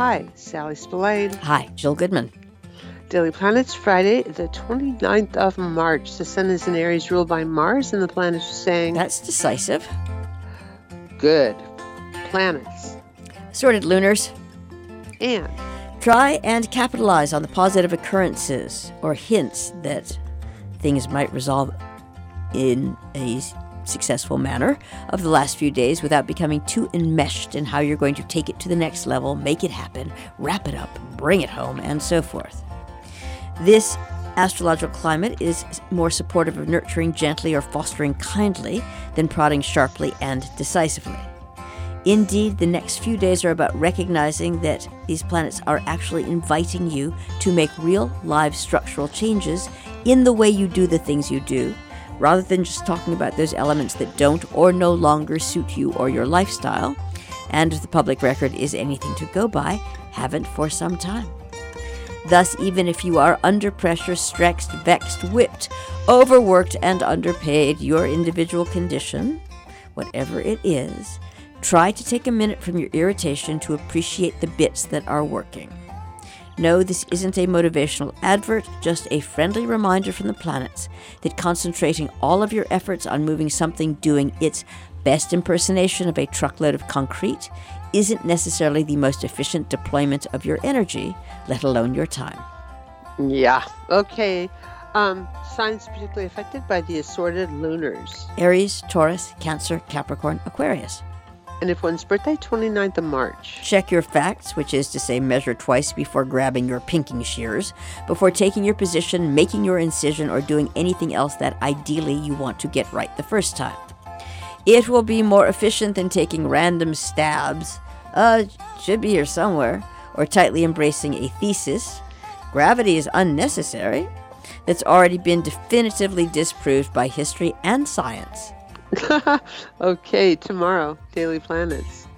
Hi, Sally Spillane. Hi, Jill Goodman. Daily Planets, Friday, the 29th of March. The sun is in Aries, ruled by Mars, and the planets are saying... That's decisive. Good. Planets. Assorted lunars. And... Try and capitalize on the positive occurrences or hints that things might resolve in a successful manner of the last few days without becoming too enmeshed in how you're going to take it to the next level, make it happen, wrap it up, bring it home, and so forth. This astrological climate is more supportive of nurturing gently or fostering kindly than prodding sharply and decisively. Indeed, the next few days are about recognizing that these planets are actually inviting you to make real, live structural changes in the way you do the things you do, rather than just talking about those elements that don't or no longer suit you or your lifestyle, and if the public record is anything to go by, haven't for some time. Thus, even if you are under pressure, stressed, vexed, whipped, overworked, and underpaid, your individual condition, whatever it is, try to take a minute from your irritation to appreciate the bits that are working. No, this isn't a motivational advert, just a friendly reminder from the planets that concentrating all of your efforts on moving something doing its best impersonation of a truckload of concrete isn't necessarily the most efficient deployment of your energy, let alone your time. Yeah. Okay. Signs particularly affected by the assorted lunars. Aries, Taurus, Cancer, Capricorn, Aquarius. And if one's birthday, 29th of March. Check your facts, which is to say measure twice before grabbing your pinking shears, before taking your position, making your incision, or doing anything else that ideally you want to get right the first time. It will be more efficient than taking random stabs, should be here somewhere, or tightly embracing a thesis. Gravity is unnecessary. That's already been definitively disproved by history and science. Okay, tomorrow, Daily Planets.